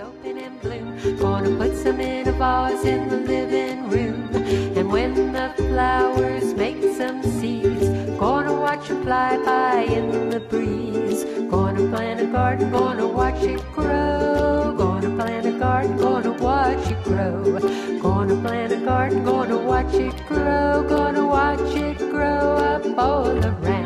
open and bloom. Gonna put some in a vase in the living room. And when the flowers make some seeds, gonna watch them fly by in the breeze. Gonna plant a garden, gonna watch it grow. Gonna plant a garden, gonna watch it grow. Gonna plant a garden, gonna watch it grow. Gonna watch it grow up all around.